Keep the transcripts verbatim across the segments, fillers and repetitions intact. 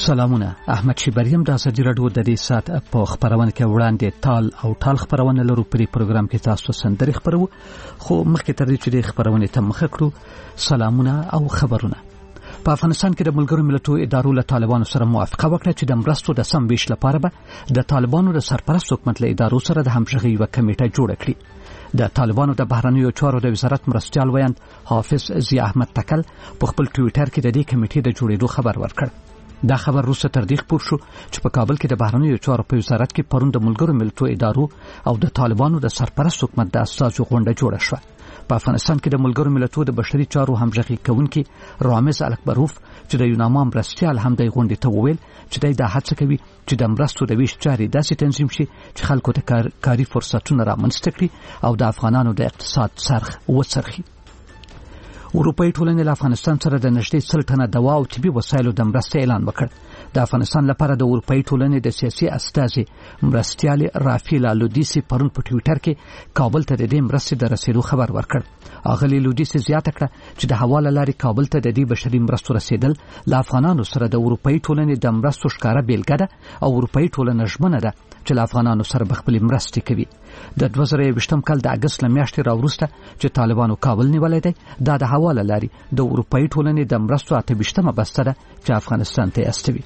سلامونه. احمد شیبریم د ازادي راډیو د دې سات په خبرونه کې وړاندې تال او ټال خبرونه لرو. په پروګرام کې تاسو سندري خبرو، خو مخکې تر دې چې د خبرونه ته مخه کړو سلامونه او خبرونه. په افغانستان کې د ملګرو ملتونو ادارو له طالبانو سره موافقه وکړه چې د مرستو د سم ویش لپاره به د طالبانو د سرپرست حکومت له ادارو سره د همغږي یو کمیټه جوړه کړي. د طالبانو د بهرنیو چارو د وزارت مرستيال ویاند حافظ ضیا احمد تکل په خپل ټوئیټر کې د دې کمیټې د جوړېدو خبر ورکړ. دا خبر روسه تر دې خبر شو چې په کابل کې د بهرنیو چارو په وزارت کې پروند د ملګرو ملتونو ادارو او د طالبانو د سرپرست حکومت د اساسو غونډه جوړه شوه. په افغانستان کې د ملګرو ملتونو د بشري چارو همغږي کوونکي رامز الکبروف چې د یوناما مرستيال هم د غونډې ته وویل چې دا هڅه کوي چې د مرستو د ویش چارې داسې تنظیم شي چې خلکو ته کار کاری فرصتونه رامنځته کړي او د افغانانو د اقتصاد څرخ وڅرخي. اروپאי ټولنې له افغانستان سره د نږدې سل ټنه دوا او طبي وسایلو د مرستې اعلان وکړ. د افغانستان لپاره د اروپאי ټولنې د سیاسي استازي مرستيال رافیلا لودیسی پرون په ټوئیټر کې کابل ته د دې مرستې د رسیدو خبر ورکړ. اغلی لودیسی زیاته کړه چې د حواله لارې کابل ته د دې بشري مرستو رسیدل له افغانانو سره د اروپאי ټولنې د مرستو ښکارا بیلګه ده او اروپאי ټولنه ژمنه ده چې له افغانانو سره بخپلې مرستې کوي. د دوه زره یوویشتم کال د اگست لمیاشتې راوروسته چې طالبانو کابل نیولای دی، دا د حواله لارې د اروپאי ټولنې د مرستو اته ویشتمه بسته ده چې افغانستان ته استوي.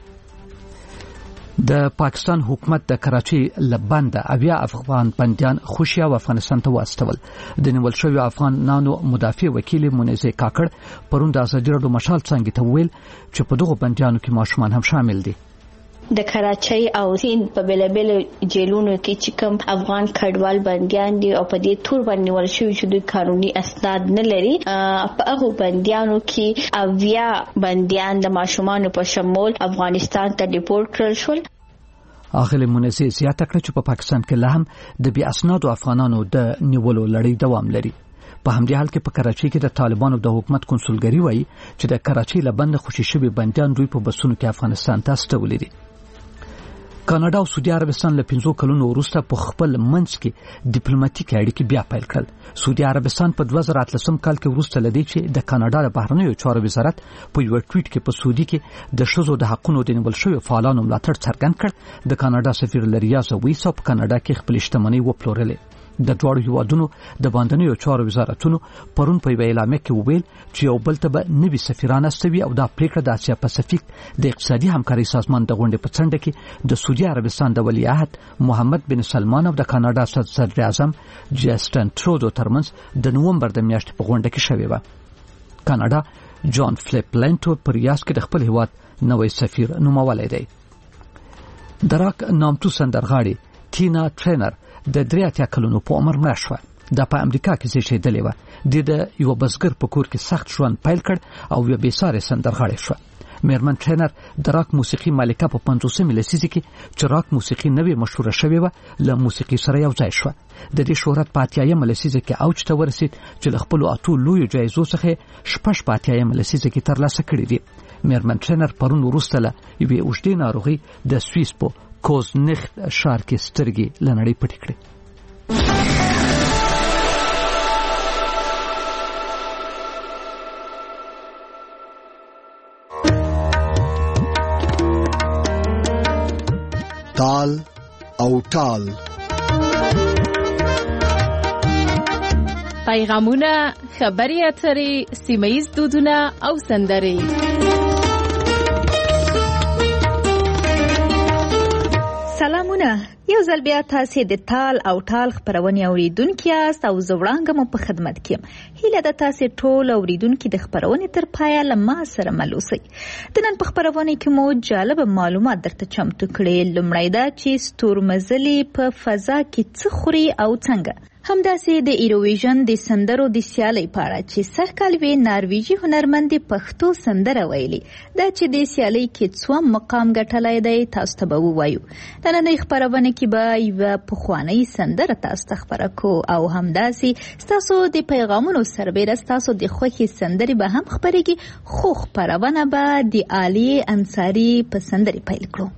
د پاکستان حکومت د کراچي لبند اویا افغان بنديان خوشي او افغانستان ته واستول. د نیول شوی افغانانو مدافع وکیل منیزه کاکړ پرون د ازادي راډیو مشال څنګه ته ویل چې په دغه بنديانو کې ماشومان هم شامل دي. د کراچۍ او سیند په بلبل جیلونو کې چې کوم افغان کډوال بنديان دي او په دې تور باندې ورشي چې د قانوني اسناد نه لري، په هغه بنديانو کې اویا بنديان د ماشومان په شمول افغانستان ته ډیپورټ کړل شول. اغلی منیزه زیاته کړه چې په پا پاکستان کې له هم د بیا اسنادو افغانانو د نیولو لړۍ دوام لري. په همدې حال کې په کراچۍ کې د طالبانو د حکومت کنسولګری وایي چې د کراچۍ لبند خوشي شوی بنديان دوی په بسونو کې افغانستان ته استولي دي. کاناډا او سعودي عربستان له پنځو کلونو وروسته په خپل منځ کې ډیپلوماټیک اړیکې بیا پیل کړل. سعودي عربستان په دوه زره اتلسم کال کې وروسته لدی چې د کاناډا د بهرنیو چارو وزارت په یو ټویټ کې په سعودي کې د شذو د حقونو د نیول شوی فعالانو ملاتړ څرګند کړ. د کاناډا سفیر لریاز ویسا په کاناډا کې خپل شتمنۍ وپلورلې. د دوړو هیوادونو د باندنیو چارو وزارتونو پرون په اعلامیه کې وویل چې یو بل ته به نوي سفیران استوي او دا پریکړه د اسیا پاسفیک د اقتصادي همکاري سازمان د غونډې په څنډه کې د سعودي عربستان د ولیعهد محمد بن سلمان او د کاناډا صدر اعظم جسټن ترودو ترمنځ د نومبر د میاشتې په غونډه کې شوې و. کاناډا جان فلیپ لینټو پر ریاض کې د خپل هیواد نوې سفیر نومولای دی. دراک نامتو سندرغاړي تینا ټرینر د درې اتیا کلونو په عمر مړه شوه. د په امریکا کې زیږیدلې و. د یو بزګر په کور کې سخت ژوند پیل کړ او یو بیساره سندرغاړی شو. میرمن ټرینر د راک موسیقي مالکه په پنځوسمه لسیزه کې چې راک موسیقي نوې مشهوره شوې و له موسیقي سره یو ځای شو. د دې شهرت په اتیایم لسیزه کې اوج ته ورسید چې له خپل اتو لوی جایزو څخه شپږ په اتیایم لسیزه کې ترلاسه کړې دي. میرمن ټرینر پرون وروسته له یوې اوږدې ناروغي د سویس په کوزنخت ښار کې سترګې لنړې پټې کړې. تال او ټال پیغامونه، خبري اترې، سیمه‌ییز دودونه او سندرې. سلامونه، یو ځل بیا تاسو د تال او ټال خبرونه اوریدونکو یاست او زوړانګه مو په خدمت کې یم. هیله ده تاسو ټول اوریدونکو د خبرونه تر پایه لمه سره ملوسي. د نن په خبرونه کې مو جالب معلومات درته چمتو کړي. لومړی دا چې ستورمزلي په فضا کې څه خوري او څنګه. همداسې د ایروویژن د سندرو د سیالۍ په اړه چې سږکال وی نارویجي هنرمند پښتو سندره ویلي. دا چې د سیالۍ کې څوم مقام ګټلای دی تاسو ته به ووایو. د نننۍ خبرونه کې به یوه پخوانۍ سندره تاسو ته خبره کو او همداسې ستاسو د پیغامونو سربیره ستاسو د خوښې سندرې به هم خبرېږي. خو خبرونه به د علي انصاري په سندرې پیل کړو.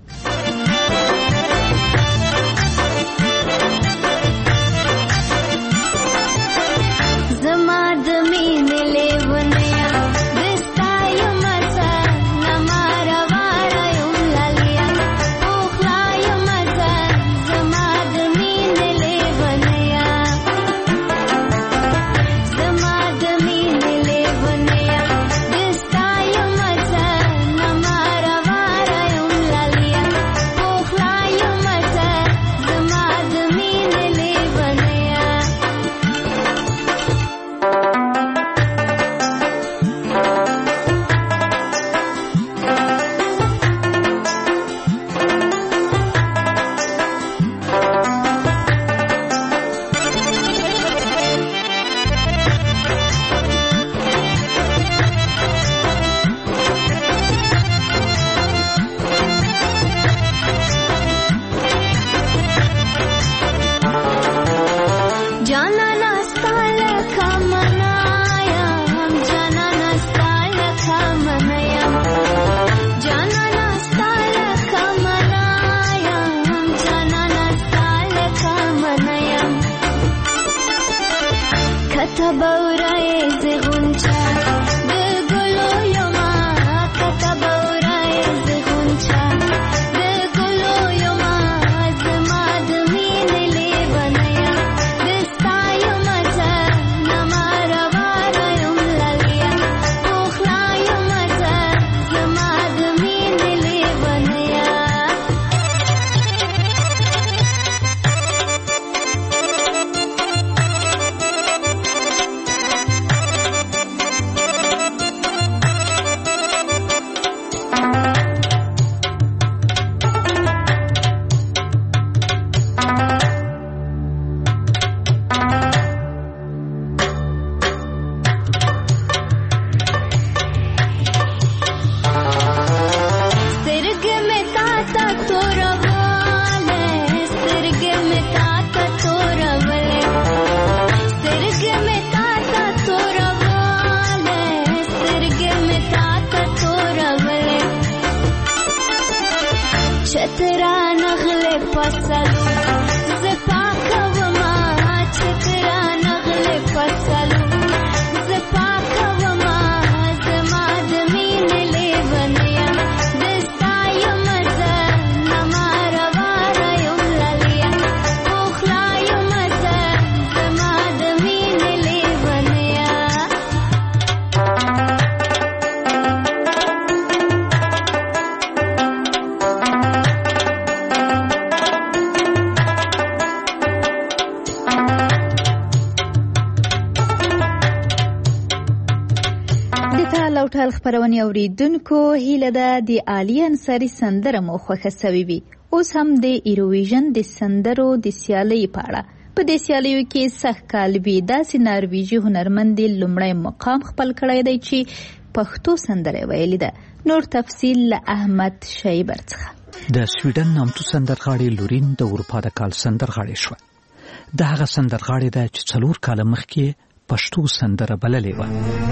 كتبورای زغونچه د ګلو یما كتبورای زغونچه د ګلو یما زما د مینې لیونیا د ستایو مزه نما روانه یم لالیا پوخلایم مزه زما د مینې لیونیا چترا نغله پسلو زپا کوما چترا نغله پسلو زپا کوما زما د مینې لیونیا د ستایو مزه نما روانه یم لالیا پوخلایم مزه زما د مینې لیونیا او ټال خبرونه اوریدونکو هیله ده د عالی انصاری سندره مو خوښه شوي وي. اوس هم د ایروویژن د سندرو د سیالۍ په اړه په دې سیالیو کې سخت کالبي داسې نارویجي هنرمند لومړی مقام خپل کړی دی چې پښتو سندره ویلې ده. نور تفصیل له احمد شیبر څخه. د سویډن نامتو سندرغاړې لورین د اروپا د کال سندرغاړې شوه. د هغه سندرغاړې ده چې څلور کاله مخکې پښتو سندره بللې وه.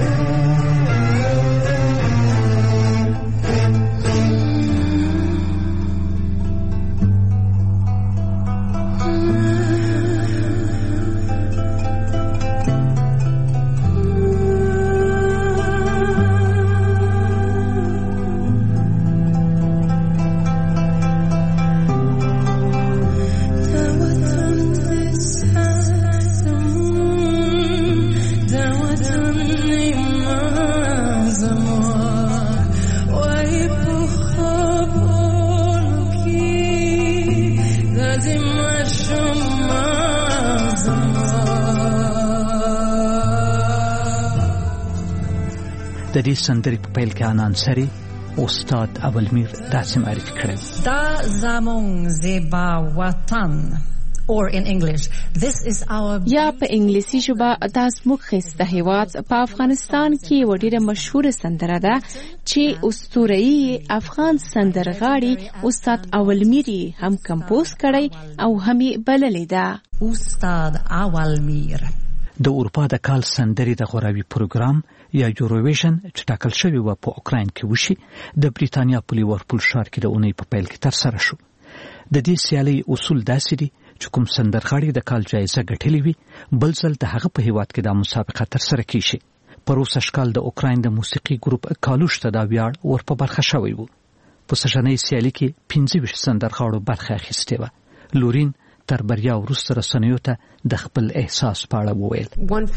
د دې سندرې په پیل کې انانسري استاد اولمیر داسې معرفي کړی: دا زمون زیبا وطن or in English this is our یا په انګلیسي ژبه دا زموږ ښایسته هېواد په افغانستان کې یوه ډېره مشهوره سندره ده چې اسطوره‌ایي افغان سندرغاړي استاد اولمیر هم کمپوز کړی او هم یې بللې ده. استاد اولمیر د اروپا د کال سندرې د غوراوي پروګرام یا یوروویژن چې ټاکل شوی و په اوکراین کې وشي د بریتانیا په لیورپول ښار کې د اونۍ په پیل کې ترسره شو. د دې سیالۍ اصول داسې دي چې کوم سندرغاړي د کال جایزه ګټلې وي بل ځل د هغه په هیواد کې د مسابقه ترسره کیږي. پر اوسه شکال د اوکراین د موسیقي ګروپ کالوش ته دا ویاړ ورپه برخه شوی و. په سژنۍ سیالۍ کې پنځه ویشت سندرغاړو برخه اخیستې وه. لورین تر بریا وروسته رسنیو ته د خپل احساس په اړه وویل: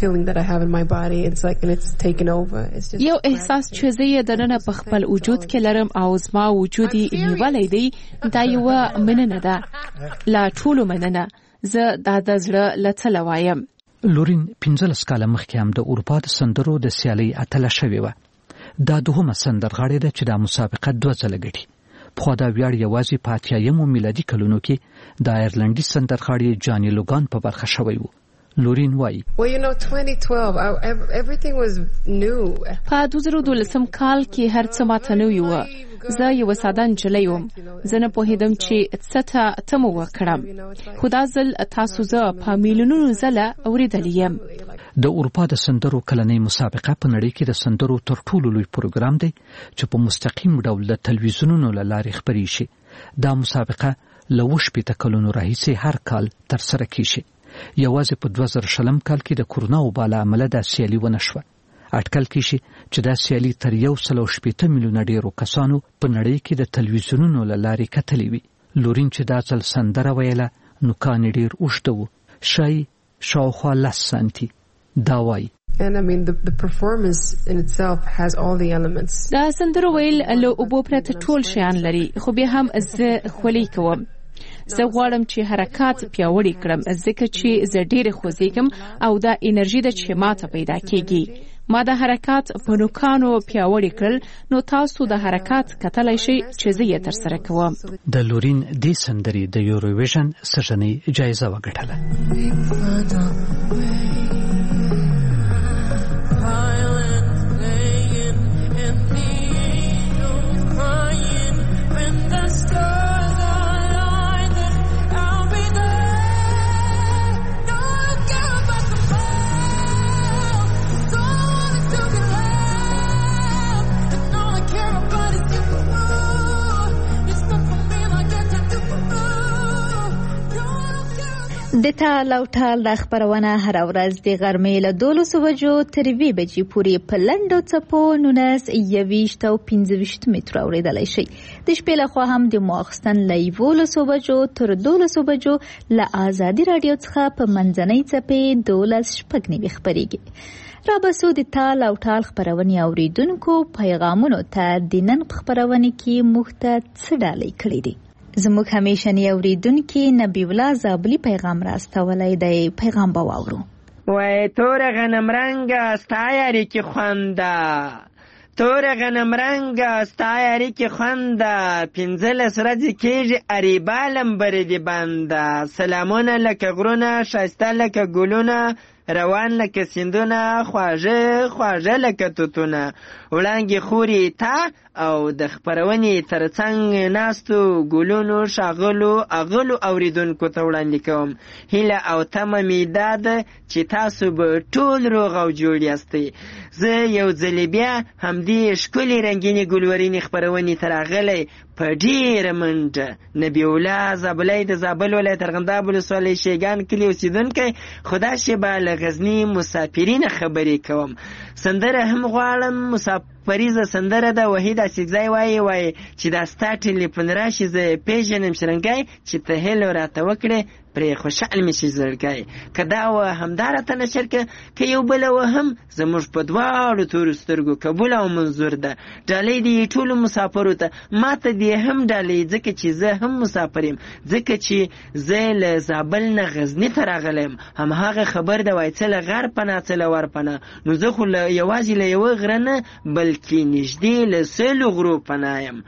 یو احساس چې زه یې دننه په خپل وجود کې لرم او زما وجود یې نیولی دی، دا یوه مننه ده. لا ټولو مننه. زه دا د زړه له څله وایم. لورین پنځلس کاله مخکې هم د اروپا د سندرو د سیالۍ اتله شوې وه. دا دوهمه سندرغاړې ده چې دا مسابقه دوه ځله ګټي. پخوا دا ویاړ یوازې په اتیایمو میلادي کلونو کې د آیرلنډي سندرغاړي جاني لوګان په برخه شوی و. لورین وایي: په دوه زره دولسم کال کې هر څه ماته نوي وه. زه یوه ساده نجلۍ وم. زه نه پوهېدم چې څه ته تمه وکړم، خو دا ځل تاسو زه په میلیونونو ځله اورېدلی یم. د اروپا د سندرو کلنۍ مسابقه په نړۍ کې د سندرو تر ټولو لوی پروګرام دی چې په مستقیم ډول د تلویزیونونو له لارې خپرېږي. دا مسابقه له اووه شپېته کلونو راهیسې هر کال ترسره کیږي. یوازې په دوه زره شلم کال کې د کورونا وبا له امله دا سیالي ونه شوه. اټکل کېږي چې دا سیالي تر یو سل او شپېته میلیونه ډېرو کسانو په نړۍ کې د تلویزیونونو له لارې کتلې وي. لورین چې دا ځل سندره ویله نوکان یې ډېر اوږده وو، ښایي شاوخوا لس سانتي. دا وایي And I mean, the, the performance in itself has all the elements. دا سندره ویل له اوبو پرته ټول شیان لري، خو بیا هم زه خولۍ کوم. زه غواړم چې حرکات پیاوړي کړم ځکه چې زه ډېر خوځېږم او دا انرژي ده چې ماته پیدا کېږي. ما د حرکات په نوکانو پیاوړي کړل، نو تاسو د حرکات کتلی شئ چې زه یې ترسره کوم. د لورین دې سندرې د یوروویژن سږنۍ جایزه وګټله. د تال او ټال د خبرونه هر ورځ د غرمې له دولسو بجو تر یوې بجې پورې په لنډو څپو نولس، یوویشت او پنځه ویشت مترو اورېدلی شئ. د شپې لخوا هم د ماخستن له یولسو بجو تر دولسو بجو له آزادي راډیو څخه په منځنۍ څپې دولس شپږ نوي خپرېږي. رابسو د تال او ټال خبرونې اورېدونکو پیغامونو ته د نن په خبرونه کې موږ ته څه ډالۍ کړي دي. زموږ همیشنی اوریدونکي نبی الله زابلی پیغام راستولی دی. پیغام به واورو. وای تور غنم رنگ ستا یاری کی خونده، تور غنم رنگ ستا یاری کی خونده، پنځلس ورځې کېږي اریبالم بردې بنده، سلامونه لکه غرونه ښایسته لکه ګلونه، روان لکه سیندونه خواږه خواږه لکه توتونه، وړانګې خوري تا او د خپرونې ترڅنګ ناستو ګلونو ښاغلو اغلو اوریدونکو ته وړاندې کوم. هیله او تمه مې دا ده چې تاسو به ټول روغ او جوړ یاستئ. زه یو ځلې بیا همدې ښکلې رنګینې ګلورینې خپرونې ته راغلی په ډېره منډه. نبی الله زابلی د زابل ولایت ارغنداب ولسوالۍ شیګان کلي اوسېدونکی، خدا شبه له غزني مسافرینه خبرې کوم. سندره هم غواړم، مسافریزه سندره ده. وحید اسیقزی وایي وایي چې دا ستا ټلیفون راشي زه پېژنم شرنګی، چې ته هیلو راته وکړې پرې خوشحال مې شي زړګی. که دا وه همدا راته نشر که که یو بله وه هم زموږ په دواړو تورو سترګو قبول او منظور ده. ډالۍ دې ټولو مسافرو ته، ما ته دې هم ډالۍ ځکه چې زه هم مسافر یم، ځکه چې زه له زابل نه غزني ته راغلی یم. همهغه خبر ده وایي څه له غر پناه څه له ور پناه، نو زه خو یوازې له یوه غره نه بلکې نږدې له سلو غرو پناه یم،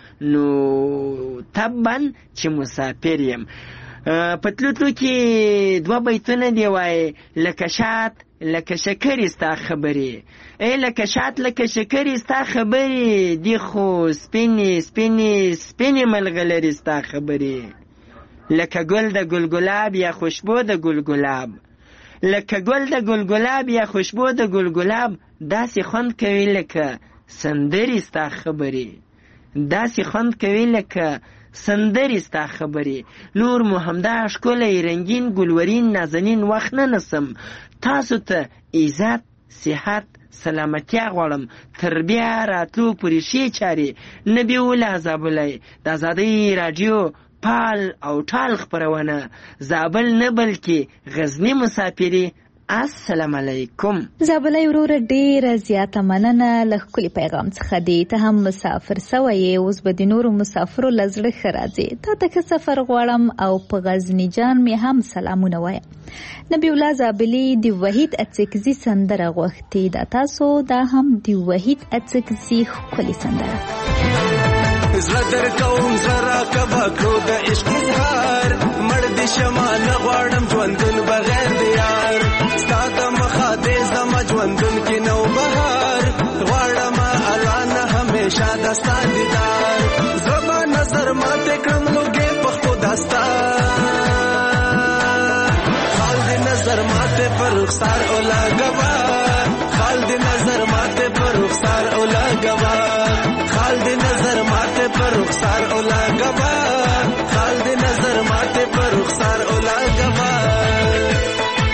نو طبعا چې مسافر یم. پتلوتلو کې دوه بیتونه دی وای لکه شات لکه شکرې ستا خبرې، ای لکه شات لکه شکرې ستا خبرې، دی خو سپینې سپینې سپینې ملغلرې ستا خبرې، لکه ګل د ګلګلاب یا خوشبو د ګلګلاب، لکه ګل د ګلګلاب یا خوشبو د ګلګلاب، داسې خوند کوي لکه سندرې ستا خبرې، داسې خوند کوي لکه سندرې ستا خبرې. نور مو همدا ښکلی رنګین ګلورین نازنین وخت نه نسم. تاسو ته عزت صحت سلامتیا غواړم تر بیا راتلو پورې ښې چارې. نبی الله زابلی د ازادۍ راډیو پال او ټال خپرونه، زابل نه بلکې غزني مسافري. السلام علیکم. زابلی وروره ډیره زیاته مننه له ښکلي پیغام څخه دی. ته هم مسافر سوی یې، اوس به د نورو مسافرو له زړه ښه راځې. تا ته ښه سفر غواړم او په غزني جان مې هم سلامونه وایم. نبی الله زابلي د وحید اڅکزي سندره غوښتې ده. تاسو دا هم د وحید اڅکزي ښکلې سندره. زړه درکوم زړه راکبه کړو د عشق اظهار، مړ دې شمه نه غواړم ژوندون بغیر د یار، ستا د مخه دې زما ژوندون کې نو بهار، غواړم الله نه همیشه د ستا دیدار، زما نظر ماته کړم لوګې پښتو داستان، خال دې نظر ماته پر رخسار او لګوا، خال دې نظر ماته پر رخسار او لګوا، خال دې نظر ماته پر رخسار او لګوا، خال دې نظر ماته پر رخسار او لګوا.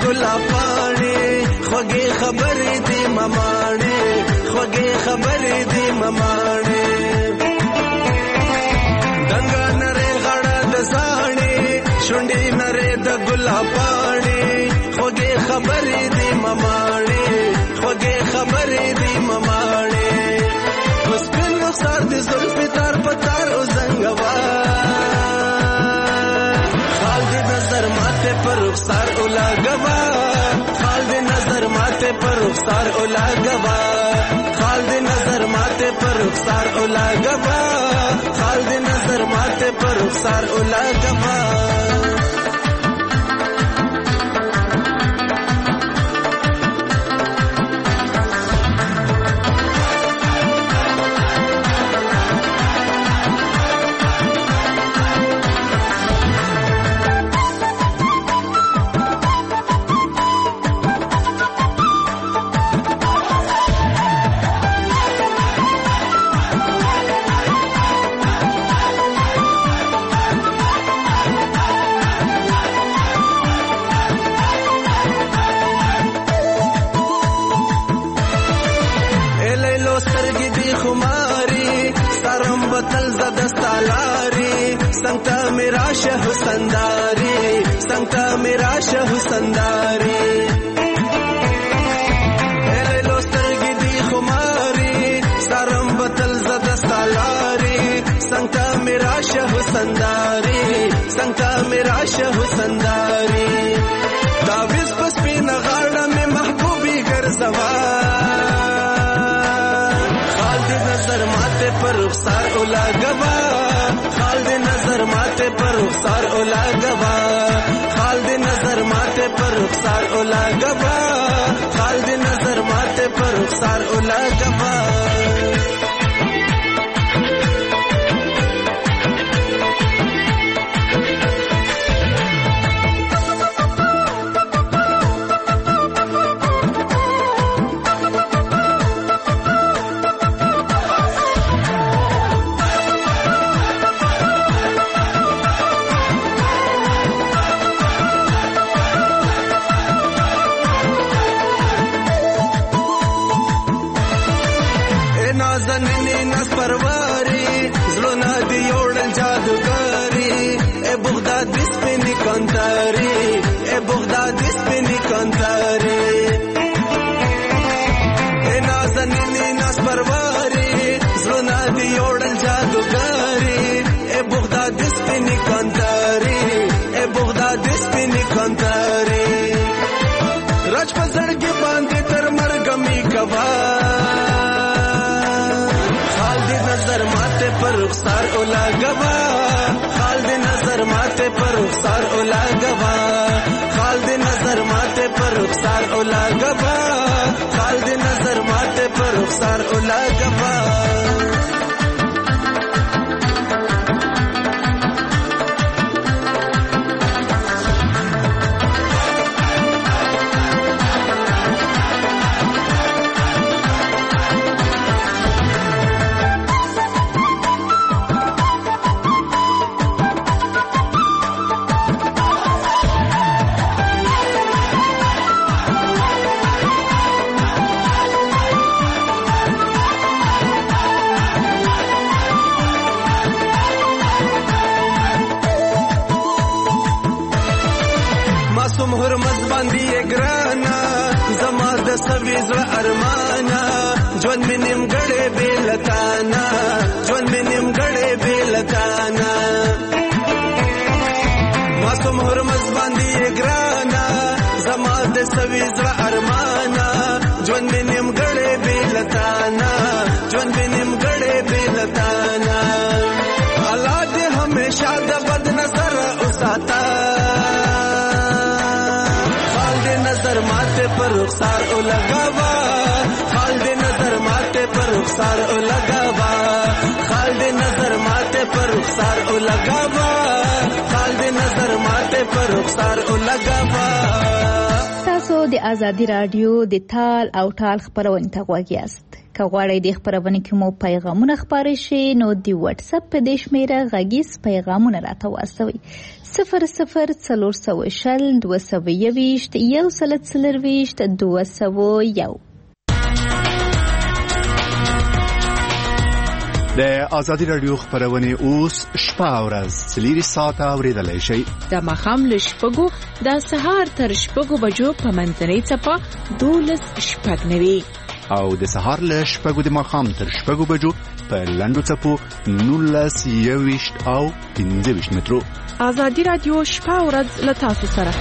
ګلاب پاڼې خوږې خبرې دې مماڼې خوږې خبرې دې مماڼې دنګا نره غړه د ساڼې شونډې نره د ګلاب پاڼې خوږې خبرې دې مماڼې خوږې خبرې دې مماڼې وسپین رخسار دې زلفې تار په تار او زنګوا خال دې نظر ماته پر رخسار اولا گوا خال دې نظر ماته پر رخسار اولا گوا خال دې نظر ماته پر رخسار اولا گوا خال دې نظر ماته پر رخسار اولا گوا संगता मेरा शह संदारी संगता मेरा शह संदारी लो स्तरगी दी खुमारी सरम बतल जदस्तालारी संगता मेरा शह संदारी संगता मेरा शह संदारी ताविज बस पे नगाड़ा में महबूबी घर सवार खाल दे नजर माथे पर रुखसार उला गवा खाल दे नजर माथे पर रुखसार ओला गवा खाल दे नजर माथे पर रुखसार ओला गवा खाल दे नजर माथे पर रुखसार ओला गवा रुखसार ओला गवा खाल दे नजर माथे पर रुखसार ओला गवा खाल दे नजर माथे पर रुखसार ओला गवा खाल दे नजर माथे पर रुखसार ओला गवा अरमाना जोन में निम गड़े बेलताना जोन में निम गड़े बेलताना मासूम हर मजबांदी ग्राना जमात सवीज अरमाना जोन में निम गड़े बेलताना जोन में निम गड़े बेलताना औलाद हमेशा दबद नजर उसाता खाल दे नजर माथे पर रुखसार उलगावा खाल दे नजर माथे पर रुखसार उलगावा खाल दे नजर माथे पर रुखसार उलगावा खाल दे नजर माथे पर रुखसार उलगावा تاسو د ازادي رادیو د تال او ټال خبرونه ته غوږ یاست. که غواړئ د خبرونه کې مو پیغامونه خپاره شي نو د واتس اپ په دې شمیره غږیز پیغامونه راته واستوئ صفر صفر څلور سوه شل دوه سوه یوویشت یو سل څلرویشت دوه سوه یو. د ازادي رادیو خبرونه اوس شپه او ورځ څلوري ساعته اوریدلای شئ. د ماښام له شپږو د سهار تر شپږو بجو په منځنۍ څپه دولس شپږ نوي او د سهار له شپږو د ماښام تر شپږو بجو په لنډو څپو نولس یوویشت او پنځه ویشت مترو. ازادي رادیو شپه او ورځ له تاسو سره.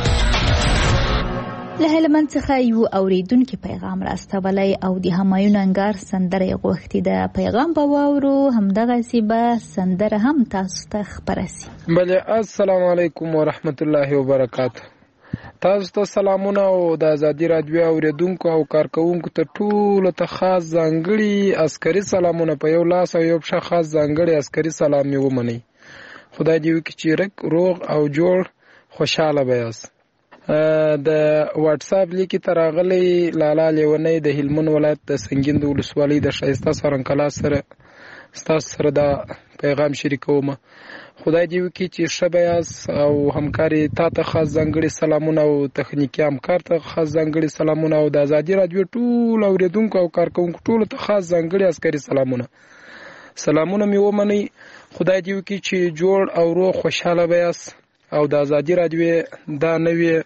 له هلمند څخه یو اوریدونکي پیغام راستولی او د همایون انګار سندره غوښتې ده. پیغام به واورو، همدغسې به سندره هم تاسو ته خپره سي. بله، السلام علیکم ورحمت الله وبرکاته. تاسو ته سلامونه او د ازادي رادیو اوریدونکو او کارکونکو ته ټولو ته خاص ځانګړي عسکري سلامونه په یو لاس او یو پښه خاص ځانګړي عسکري سلام مې ومنئ. خدای دې وکړي چې رک روغ او جوړ خوشحاله به یاست. د واتس اپ لیکي ته راغلی لالا لیونی د هلمند ولایت د سنګین د ولسوالۍ د ښایسته سرنکلا سره ستاسو سره دا پیغام شریکوم. خدای دې وکړي چې ښه به یاست او همکاري تا ته خاص ځانګړي سلامونه او تخنیکي همکار ته خاص ځانګړي سلامونه او د ازادي رادیو ټول اوریدونکو او کارکونکو ټولو ته خاص ځانګړي عسکري سلامونه. سلامونه مې ومنئ. خدای دې وکړي چې جوړ او روغ خوشحاله به یاست او د ازادي رادیو دا نوې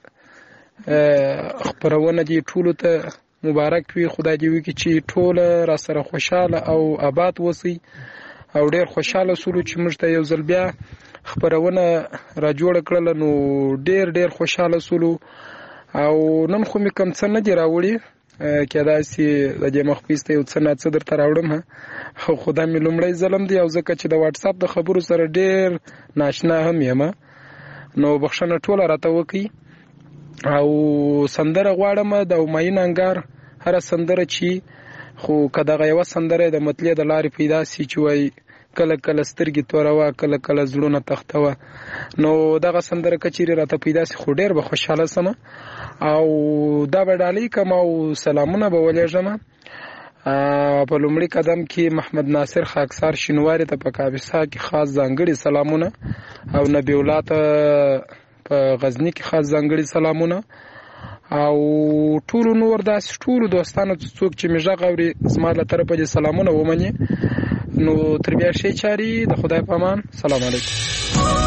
خبرونه دي ټولو ته مبارک وي. خدای دې وکړي چې ټول را سره خوشحاله او آباد وسی او ډېر خوشحاله سولو چې موږ ته یو ځل بیا خبرونه را جوړ کړل. نو ډېر ډېر خوشحاله سولو او نن خو مې کم څه نه دي راوړي، کېدای سي د دې مخکې یو څه نه څه درته راوړم، خو خدا مې لومړی ځلم دی او ځکه چې د واتس اپ د خبرو سره ډېر ناشنا هم یم، نو بخښنه ټوله راته وکړئ. او سندره غواړم د همایون انګار هره سندره چې خو که دغه یوه سندره د مطلع د لارې پیدا سي چې وایي کله کله سترګې توروه کله کله زړونه تختوه، نو دغه سندره که چیرې راته پیدا سي خو ډېر به خوشحاله سم او دا به ډالۍ کم او سلامونه به ولېږم. په لومړي قدم کې محمد ناصر خاکسار شینواري ته په کاپیسا کې خاص ځانګړي سلامونه او نبی الله ته په غزني کې خاص ځانګړي سلامونه او ټولو نور داسې ټولو دوستانو څوک چې مې غږ اوري زما له طرفه دې سلامونه ومني. نو تر بیا ښې چارې، د خدای په امان. سلام علیکم.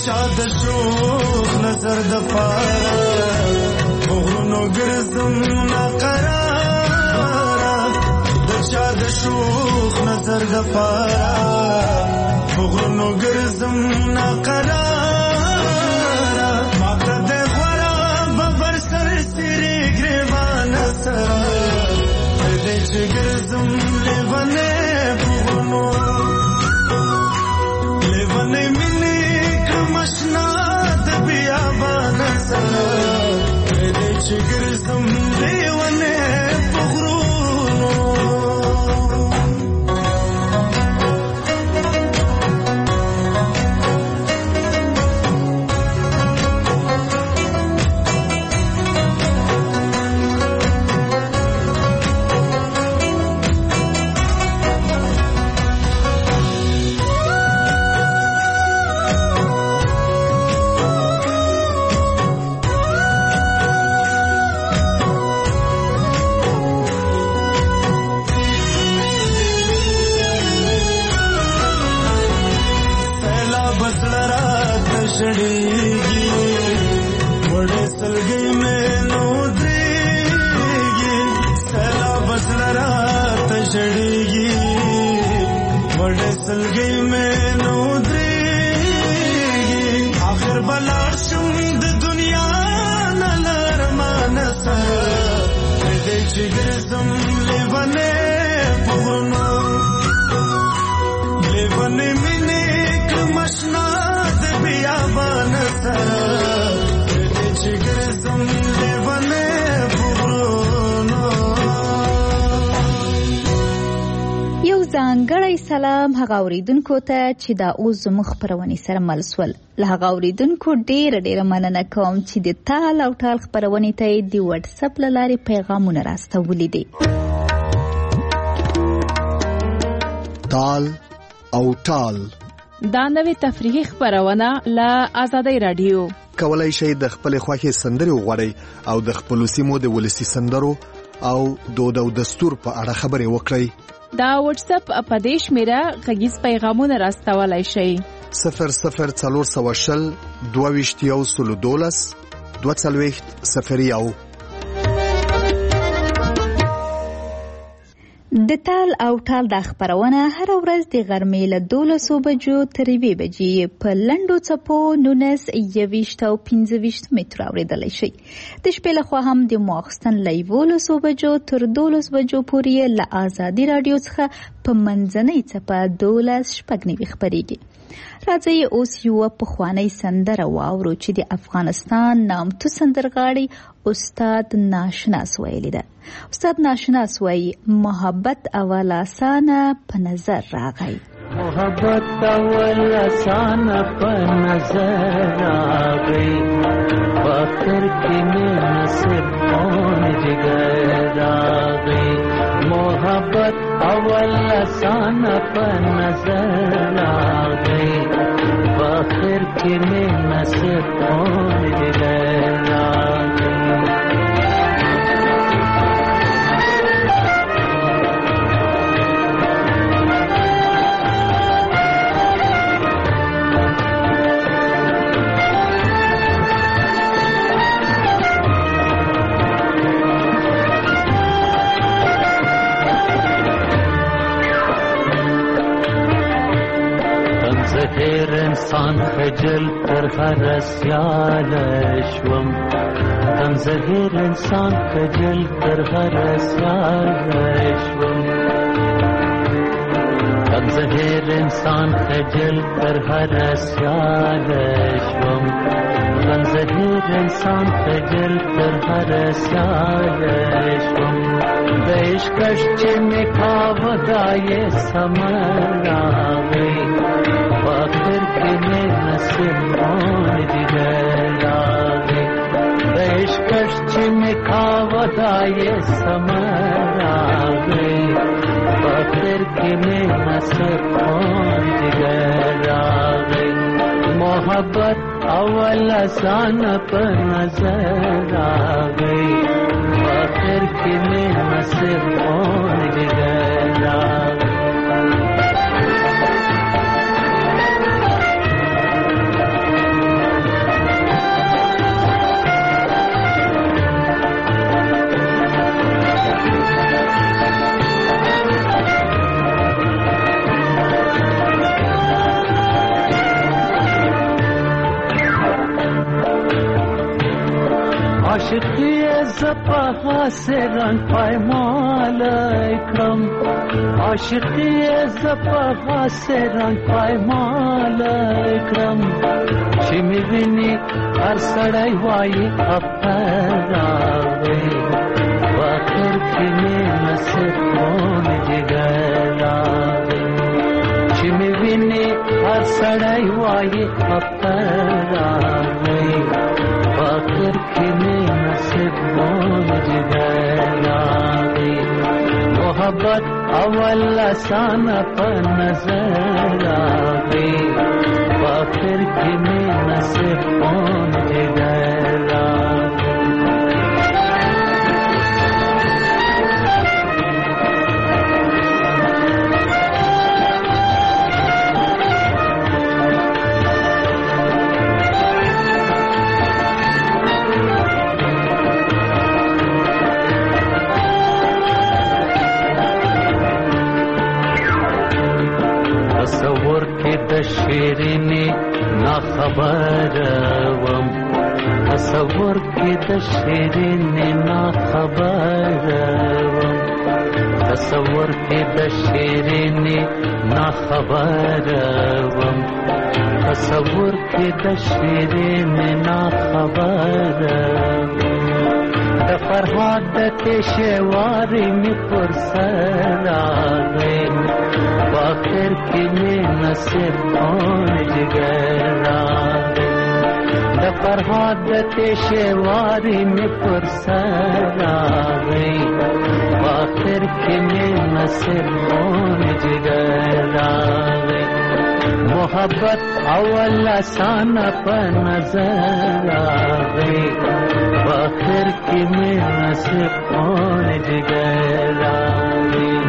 چا د شوخ نظر د پاره غرونو ګرځم ناقراره د چا د شوخ نظر د پاره غرونو ګرځم ناقراره ماته د غورا ببر سر سری ګریوان سره دې چې ګرځم لیوانه غرونو لیوانه مینه کمشنا د بیابان سره دې چې ګرځم لیوانه غرونو चढ़ेगी बड़े सलगे में नोदेगी सैला बसलरात चढ़ेगी बड़े सलगे में नोदेगी आखिर बलाशुम द दुनिया नलरमान सर दे जिगरम लेवने पुगनो लेवने मिने कमशना بیابان سره دې چې ګرځم لیوانه غرونو. یو ځانګړی سلام هغه اوریدونکو ته چې دا اوس زموږ خپرونې سره مل سول. له هغه اوریدونکو ډېره ډېره مننه کوم چې د تال او ټال خپرونې ته یې د وټساپ له لارې پیغامونه راستولي دي. تال او ټال دا نوې تفریحي خپرونه له آزادۍ رادیو. کولای شئ د خپل خوښې سندرې وغواړئ او د خپل سیمو د ولسي سندرو او دود او دستور په اړه خبرې وکړئ. دا واتس اپ په دې شمیره غږیز پیغامونه راستولای شئ. صفر صفر څلور سوه شل دوه ویشت یو سلو دولس دوه څلوېښت صفر یو. د تال او ټال د خبرونه هر ورځ د غرمې له دولسو بجو تر یوې بجې په لنډو څپو نولس یویشت او پنځه ویشت متره اورېدلی شي. د شپې لخوا هم د ماخستن له یولسو بجو تر دولس بجو پورې له آزادي راډیو څخه په منځنۍ څپه دولس شپږ نوي خپرېږي. راځئ اوس یوه پخوانۍ سندره واورو چې د افغانستان نامتو سندرغاړي استاد ناشناس ویلې ده. استاد ناشناس وایي محبت اول آسانه په نظر راغی. محبت اول آسانه په نظر راغی فاخر کې مې نصیب اون جګر راغی. محبت اول آسانه په نظر راغی فاخر کې مې نصیب اون جګر راغی. هر انسان خجل تر هر سیال شوم هم زهر انسان خجل تر هر سیال شوم هم زهر انسان خجل تر هر سیال شوم هم زهر انسان خجل تر هر سیال شوم د عشقش چې مې کاوه دا یې سمر راغی فاخر کې مې نصیب اون جګر راغی. د عشقش چې مې کاوه دا یې سمر راغی فاخر کې مې نصیب اون جګر راغی. محبت اول آسان په نظر راغی فاخر کې مې نصیب اون جګر راغی. عاشقی زپا حاسه رنگ پایمال اکرم عاشقی زپا حاسه رنگ پایمال اکرم چی میبینی هر سڑای وای افتراوی واخر کنی نصیب کون جگراوی چی میبینی هر سڑای وای افتراوی واخر کنی نصیب کون جگراوی محبت اول لسان پر نظر آوی واخر کنی نصیب کون جگراوی تصور کې د شیرینی نا خبر وم تصور کې د شیرینی نا خبر وم تصور کې د شیرینی نا خبر وم تصور کې د شیرینی نا خبر د فرهاد د کشواري می پر سر راغی واخر کنی نصیب کون جگراوی د فرهاد د کشواري می پر سر راغی واخر کنی نصیب کون جگراوی محبت اول لسان په نظر راغی واخر کنی نصیب کون جگراوی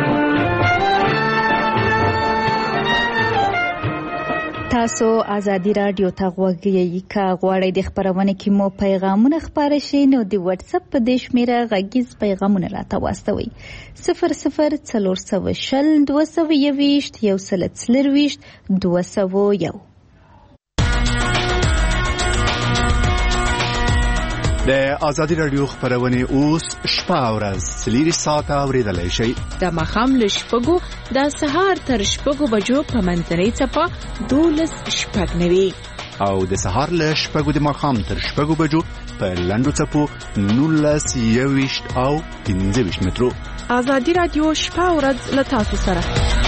تاسو ازادي رادیو ته غوږی کا غواړئ د خبرونه کې مو پیغامونه خبر شي نو د واتس اپ په د شمیره غږیز پیغامونه راته واستوي صفر صفر څلور سوه شل دوه سوه یوویشت یو سل څلرویشت دوه سوه یو. د ازادي رادیو خبرونه اوس شپه او ورځ څلور ساعته اوریدلای شئ د مخام له شپږو د سهار تر شپږو بجو په منځنۍ څپه دولس شپږ نوي او د سهار له شپږو د مخام تر شپږو بجو په لنډو څپو نولس یوویشت او پنځه ویشت مترو. ازادي رادیو شپه او ورځ له تاسو سره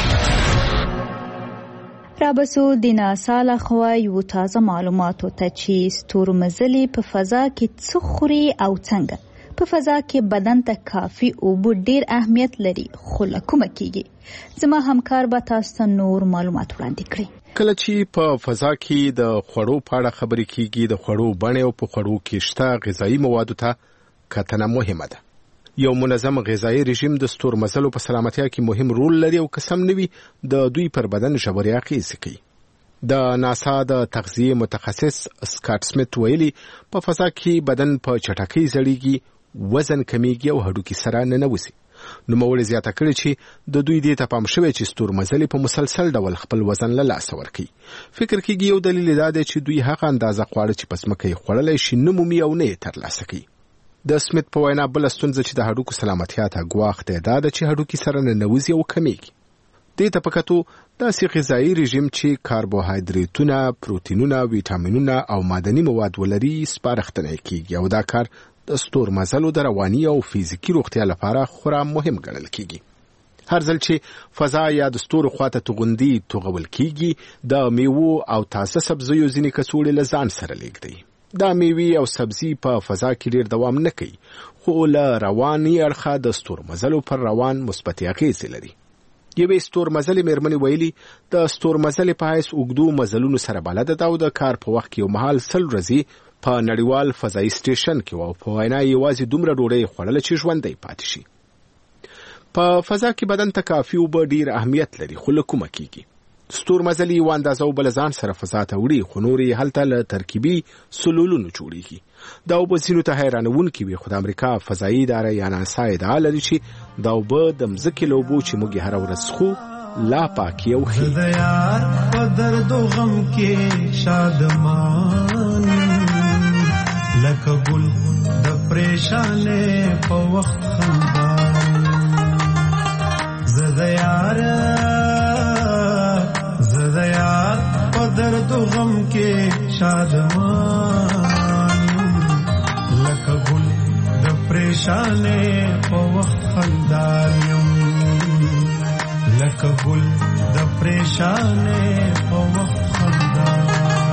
رابسو د ناسا لخوا یو تازه معلوماتو ته چې ستورمزلي په فضا کې څه خوري او څنګه په فضا کې بدن ته کافي اوبه ډیر اهمیت لري خو له کومه کیږي زما همکار به تاسو ته نور معلومات وړاندې کړي. کله چې په فضا کې د خوړو په اړه خبرې کیږي د خوړو بڼه او په خوړو کې شته غذایی موادو ته کتنه مهمه ده. یو منظم غذایی رژیم د ستورمزلو په سلامتیا کې مهم رول لري او قسم نوي د دوی پر بدن ژورې اغیزې کوي. د ناسا د تغذیه متخصص سکاټ سمیت ویلي په فضا کې بدن په چټکۍ زړیږي وزن کمیږي او هډوکي سره ننوځي. نو مولې زیاته کړي چې د دوی دې ته پام شوی چې ستورمزلي په مسلسل ډول خپل وزن له لاسه ورکړي. فکر کېږي یو دلیل دا دی چې دوی هغه اندازه خواړه چې په ځمکه یې خوړلی شي نه مومي او نه یې ترلاسه کوي. د سمیت په وینا بل ستونزه چې د هډوکو سلامتیا ته ګواښ دی دا ده چې هډوکي سره ننوځي او کمیږي. دې ته په کتو داسې غذایی رژیم چې کاربوهایدریتونه، پروتینونه، ویټامینونه او معدني مواد ولري سپارښتنه کیږي او دا کار د ستورمزلو د رواني او فزیکي روغتیا لپاره خورا مهم ګڼل کیږي. هر ځل چې فضا یا د ستورو خواته توغندي توغول کیږي د میوو او تازه سبزیو ځینې کڅوړې له ځان سره لیږدي. دا میوې او سبزي په فضا کې ډیر دوام نه کوي خو له رواني اړخه د ستورمزلو پر روان مثبت اغیزې لري. یوې ستورمزلې مېرمنې ویلي د ستورمزلې په حیث اوږدو مزلونو سره بلده ده او د کار په وخت کې یو مهال سل ورځې په نړیوال فضایي سټیشن کې و او په وینا یوازې دومره ډوډۍ خوړله چې ژوندی پاتې شي. په فضا کې بدن ته کافي اوبه ډیر اهمیت لري خو له کومه کیږي. ستورمزلي یو اندازه اوبه له ځان سره فضا ته وړي خو نور یې هلته له ترکیبي سلولونو جوړیږي. دا اوبه ځینو ته حیرانوونکې وي خو د امریکا فضایي اداره یا ناسا ادعا لري چې دا اوبه د مځکې له اوبو چې موږ یې هره ورځ څښو لا پاکې او ښې. د یار په درد و غم کې شادمان لکه ګل د پریشانې په وخت خندان زده یار زده یار په درد و غم کې شادمان لکه ګل د پریشانې په وخت خندان لکه ګل د پریشانې په وخت خندان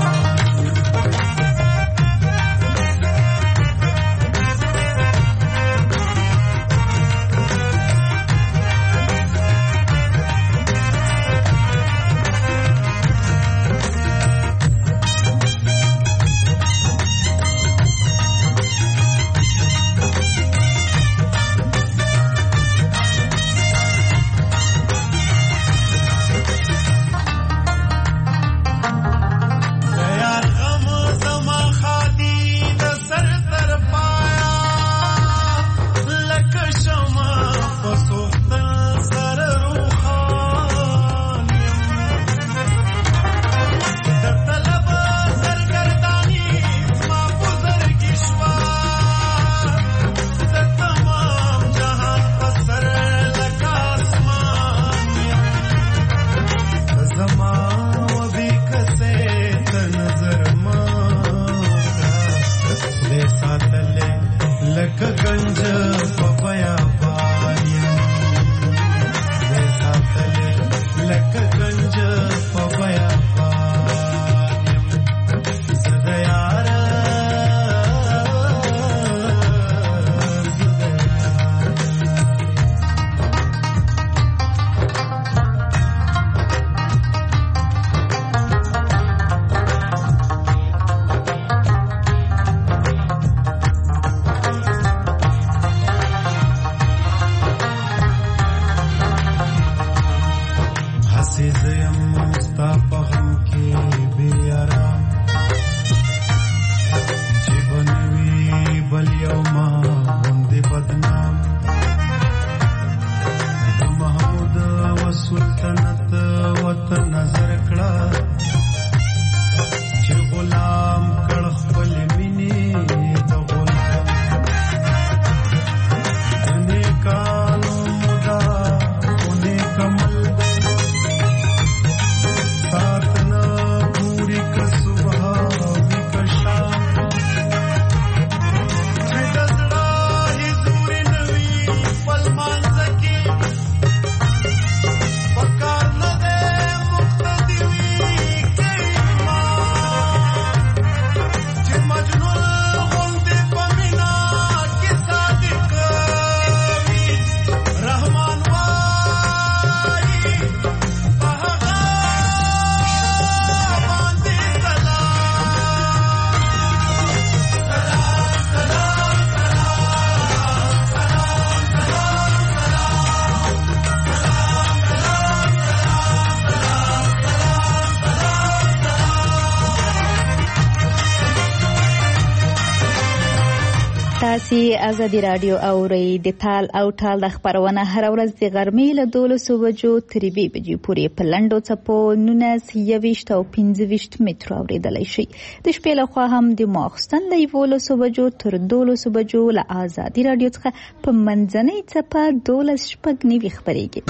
تاسې ازادي راډیو اورئ. د تال او ټال د خپرونه هره ورځ د غرمې له دولسو بجو تر یوې بجې پورې په لنډو څپو نولس یوویشت او پنځه ویشت مترو اورېدلی شئ. د شپې لخوا هم د ماخوستن له یولسو بجو تر دولسو بجو له ازادي راډیو څخه په منځنۍ څپه دولس شپږ نوي خپرېږي.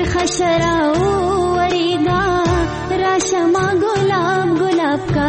खशराओ वरीगा राशमा गुलाब गुलाब का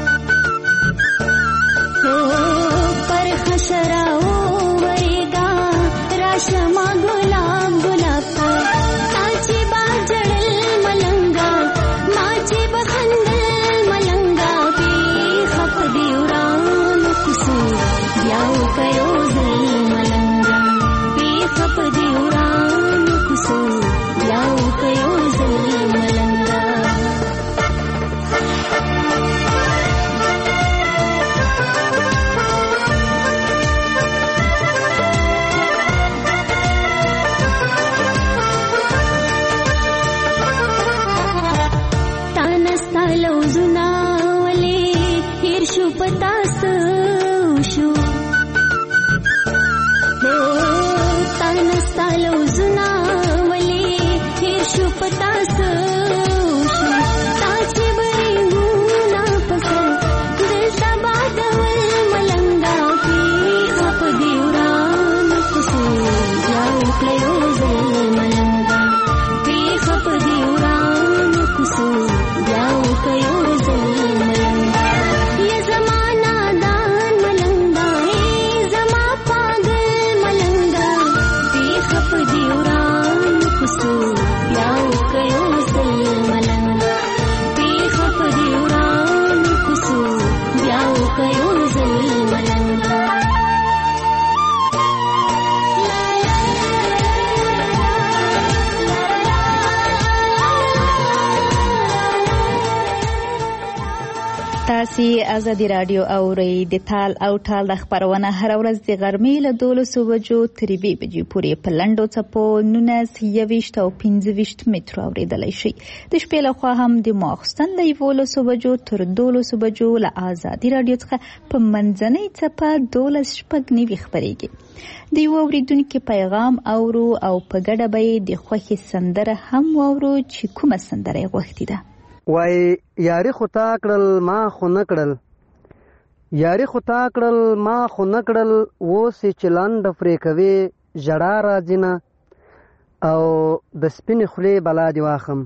ओ पर खशराओ वरीगा राशमा गुलाब गुलाब का माची बाजड़ल मलंगा माची बखंदल मलंगा भी खप दिउरान कुसु ब्याऊ कयो दिल मलंगा भी खप दिउरान कुसु ब्याऊ कयो दिल मलंगा تاسې ازادي راډیو اورئ. د تال او ټال د خپرونه هره ورځ د غرمې له دولسو بجو تر یوې بجې پورې په لنډو څپو نولس یوویشت او پنځه ویشت مترو اورېدلی شئ. د شپې لخوا هم د ماخوستن له یولسو بجو تر دولسو بجو له ازادي راډیو څخه په منځنۍ څپه دولس شپږ نوي خپرېږي. د یو اورېدونکي پیغام اورو او په ګډه به یې د خوښې سندره هم واورو چې کومه سندره یې غوښتې ده. وای یاري خو تا کړل ما خو نه کړل، یاري خو تا کړل ما خو نه کړل، اوس یې چې لنډه پرې کوې ژړا راځي نه، او د سپینې خولې بلا دې واخم،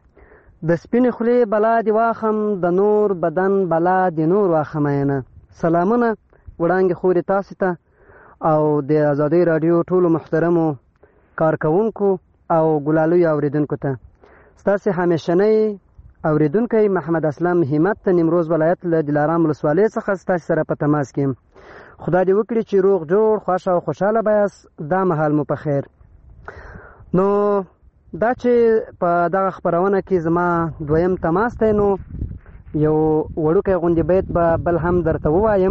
د سپینې خولې بلا دې واخم، د نور بدن بلا دې نور واخمینه. سلامونه وړانګې خورې تاسې ته او د ازادۍ راډیو ټولو محترمو کارکوونکو او ګلالویو اورېدونکو ته. ستاسې همیشنۍ اوریدونکی محمد اسلام همت ته نیمروز ولایت له دلارام ولسوالۍ څخه ستاسو سره په تماس کې. خدای دې وکړي چې روغ جوړ خوښ او خوشحاله بیاست. دا مهال مو په خیر. نو دا چې په دغه خپرونه کې زما دویم تماس دی، نو یو وړوکی غوندې بیت به بل هم درته ووایم.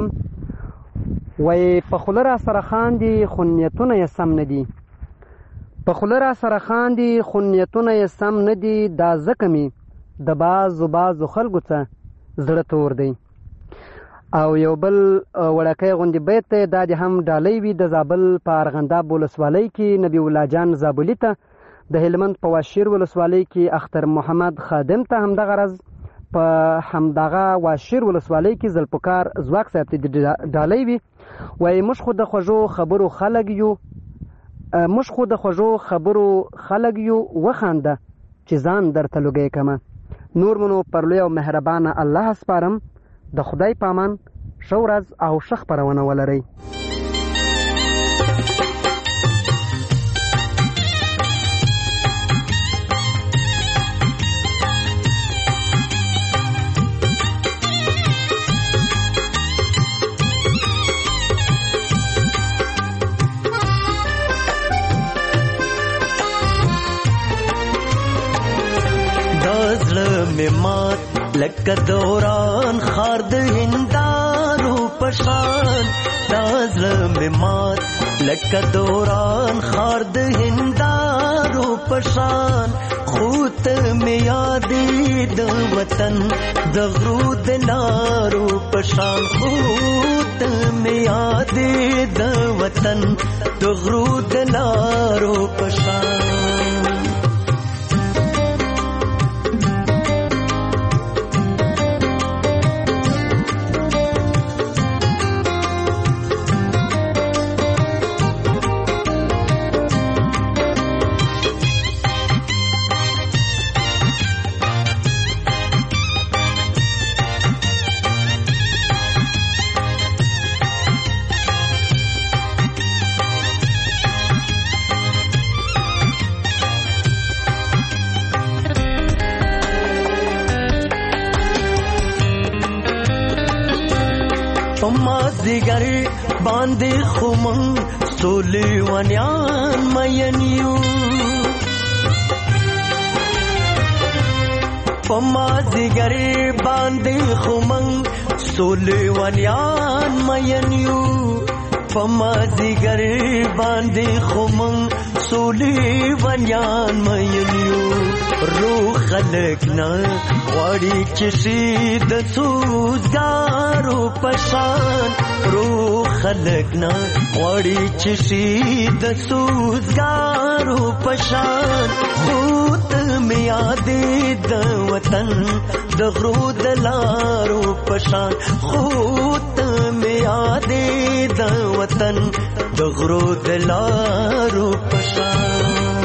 وایي په خوله را سره خاندي خو نیتونه یې سم نه دي، په خوله را سره خاندي خو نیتونه یې سم نه دي، دا ځکه مې د بعضو بعضو خلکو څه زړه تور دی. او یو بل وړکی غوندې بیت دی، دا دې هم ډالۍ وي. د زابل په ارغنداب ولسوالۍ کې نبی الله جان زابلي ته، د هلمند په واشیر ولسوالۍ کې اختر محمد خادم ته همدغه رز، په همدغه واشیر ولسوالۍ کې ذوالفقار ځواک صاحب ته ډالۍ وي. وایي موږ خو د خوږو خبرو خلک یو، موږ خو د خوږو خبرو خلک یو، وخانده چې ځان درته لوګی کمه. نور منو پر لوی او مهربانه الله سپارم. د خدای پامان، ښه ورځ او ښه خپرونه ولرئ. में मात लक दौरान खार्द हिंदारू पशान, दाजल में मात लक दौरान खार्द हिंदारू पशान, खूत में यादी द वतन दगरूद लारू पशान, खूत में यादी द वतन दगरूद लारू पशान. پما زیګر باندې خمن سولې ونیان مینیو پما زیګر باندې خمن سولې ونیان مینیو پما زیګر باندې خمن سولې ونیان مینیو روح خلق نه غواړي چې شي د سوزګارو پشان روح خلق نه غواړي چې شي د سوزګارو پشان خود مې یادې د وطن د غرو د لارو پشان خود مې یادې د وطن د غرو د لارو پشان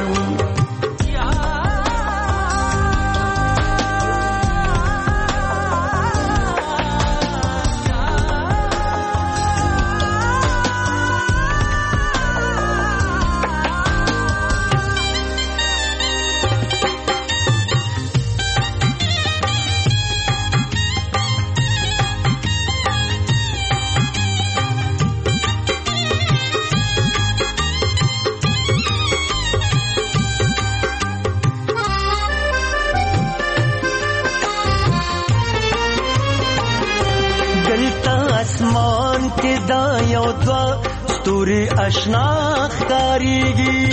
आसमान के दायों द्वा स्तूरी अशना ख़ारीगी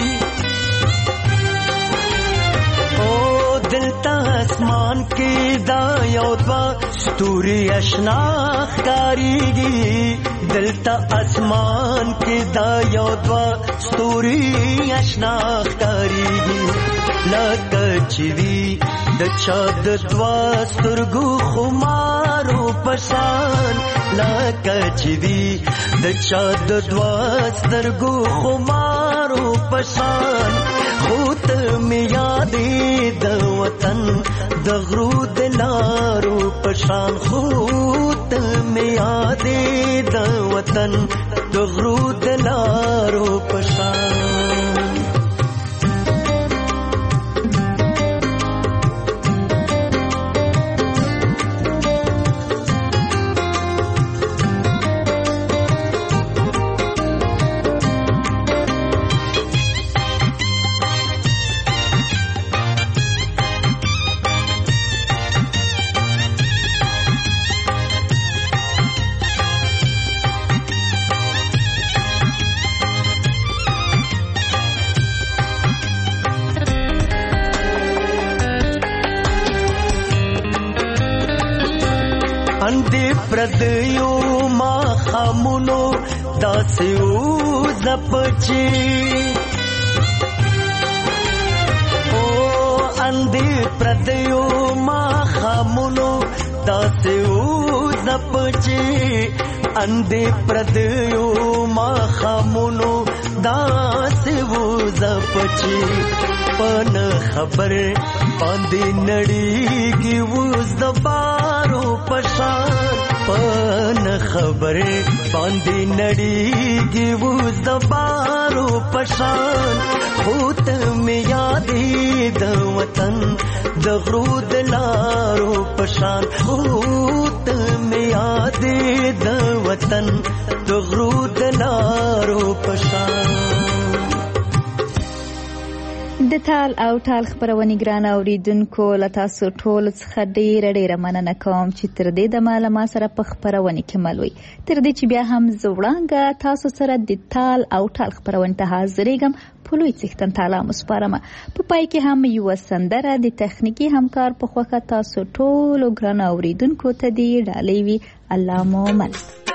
ओ दिलता आसमान के दायों द्वा स्तूरी अशना ख़ारीगी दिलता आसमान के दायों द्वा स्तूरी अशना ख़ारीगी लकचवी दचाद द्वा स्तुर्गु खुमारो पशान लकचवी दचाद द्वा स्तुर्गु खुमारो पशान खूत में यादे द वतन द गरू दिलारो पशान खूत में यादे द वतन द गरू दिलारो पशान अंधे प्रदयो मा खामुनो दासियो जपचे ओ अंधे प्रदयो मा खामुनो दासियो जपचे अंधे प्रदयो मा खामुनो दासियो जपचे पन खबर बांधी नड़ी की उस दबारो पशान पन खबर बांधी नड़ी की उस दबारो पशान खूत में यादे द वतन द गरू दिलारो पशान खूत में यादे द वतन द गरू दिलारो पशान د تال او ټال خبرونې ګران اوریدونکو له تاسو ټول څخه ډیره ډیره مننه کوم چې تر دې دمه له ما سره په خبرونې کې مل وئ تر دې چې بیا هم زه وړانګه تاسو سره د تال او ټال خبرونې ته حاضرېږم په لوی څښتن تعالی مو سپارم په پای کې هم یوه سندره د تخنیکي همکار په خوښه تاسو ټولو ګران اوریدونکو ته دې ډالۍ وي الله مو مل